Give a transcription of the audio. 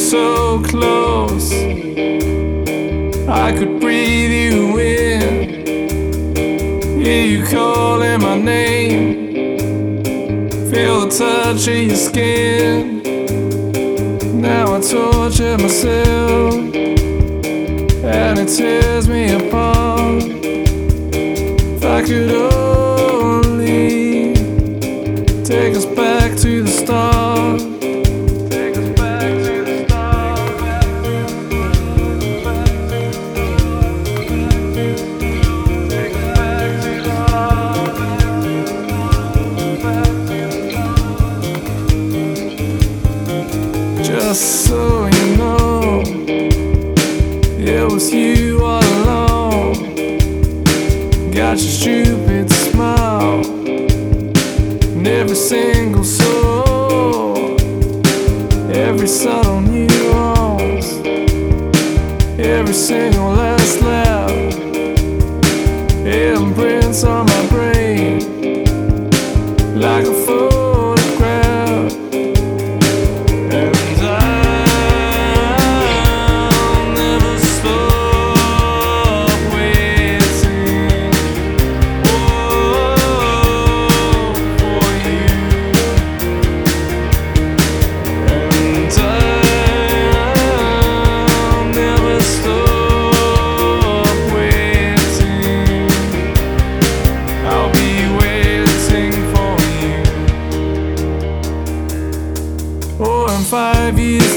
so close, I could breathe you in. Hear you calling my name, feel the touch of your skin. Now I torture myself, and it tears me apart. If I could only take us back to the start. Take us back to the start. Take us back to the start. Just so you know, it was you all along. Got your stupid smile and every single soul, every subtle nuance, every single last laugh. It imprints on my brain like a photograph. And I'll never stop waiting, for you. And I'll never stop waiting. I'll be waiting for you. Oh, in 5 years